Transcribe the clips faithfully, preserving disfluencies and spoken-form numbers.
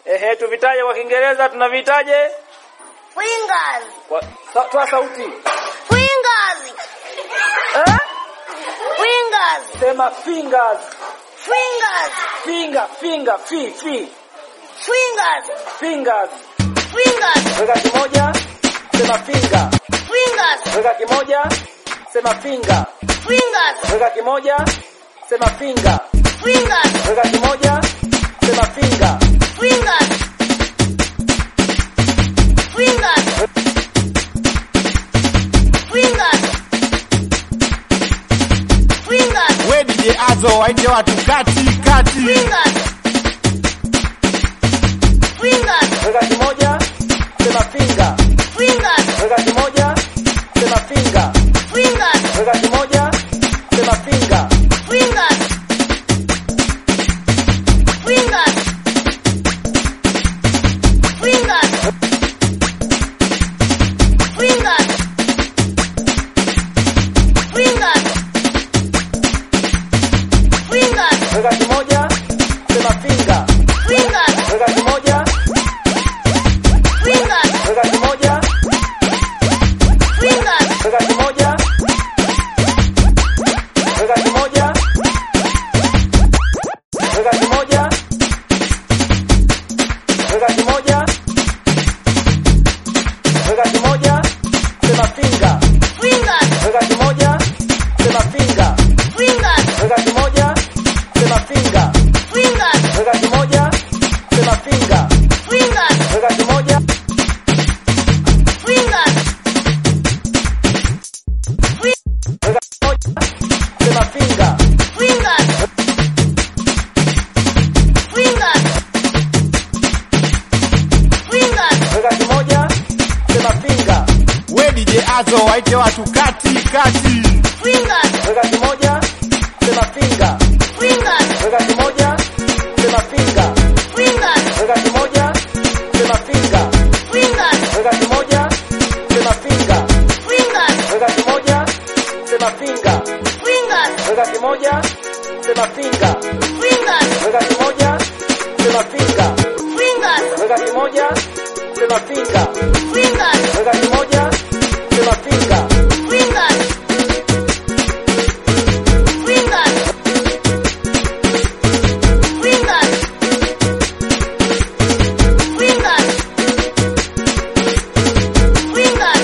Ehe, tuvitaje kwa Kiingereza, tunavitaje? Fingers. Kwa sa, toa sauti. Fingers. Eh? Fingers. Sema fingers. Fingers. Finger, finger, fi, fi. Fingers. Fingers. Fingers. Weka kimoja, sema finger. Fingers. Weka kimoja, sema finger. Fingers. Weka kimoja, sema finger. Fingers. Weka kimoja, sema finger. Fingers. Fingers. Fingers. Fingers. We D J Azo waite watu kati kati. Fingers. Fingers. Weka kimoja, sema finger. Fingers. Weka kimoja, sema finger. Fingers. Weka kimoja, sema finger. Fingers. Fingers. Fingers. Fingers. Fingers. Fingers. Weka kimoja, sema finger. Fingers. Weka kimoja, Fingers. weka kimoja, Fingers. weka kimoja. Weka kimoja. Weka kimoja. Weka kimoja. Weka kimoja, sema finger. Fingers. Weka kimoja, sema finger. Fingers. Weka kimoja, sema finger. Fingers. Weka kimoja, sema finger. Fingers. Weka kimoja. Fingers. Weka kimoja, sema finger. Fingers. Fingers. Fingers. Weka kimoja, sema finger. We D J Azo waite watu kati kati. Fingers. Weka kimoja, sema finger. Fingers. Weka kimoja, sema finger. Fingers. Weka kimoja, sema finger. Fingers. Weka kimoja, sema finger. Fingers. Weka kimoja, sema finger. Fingers. Weka kimoja, sema finger. Fingers. Weka kimoja, sema finger. Fingers. Weka kimoja, sema finger. Fingers. Weka kimoja, sema finger. Fingers. Fingers. Fingers. Fingers. Fingers.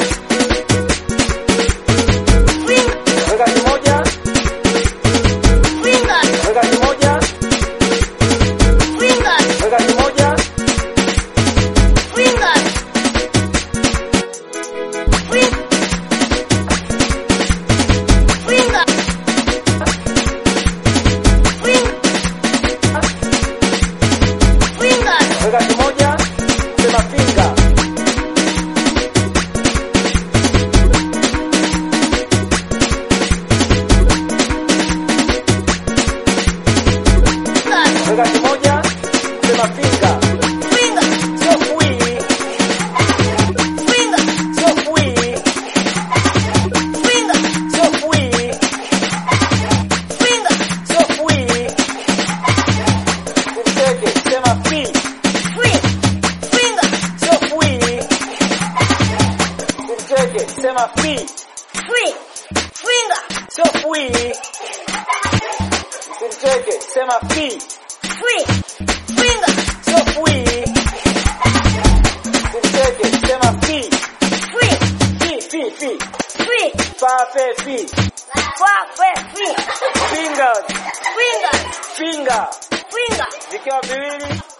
Weka kimoja, Fingers. weka kimoja, Fingers. weka kimoja. Fingers. Fingers. Fingers. Weka kimoja, sema finger. Weka kimoja, sema finger. Sio kui, sio kui, sio kui, sio kui. Kumteke, sema fi. Sio kui. Kumteke, sema fi. Sio kui. Kumteke, sema fi. Sio kui. Kumteke, sema fi. Fi, fi, fi. Fa, fe, fi. Fingers. Finger. Vikiwa viwili.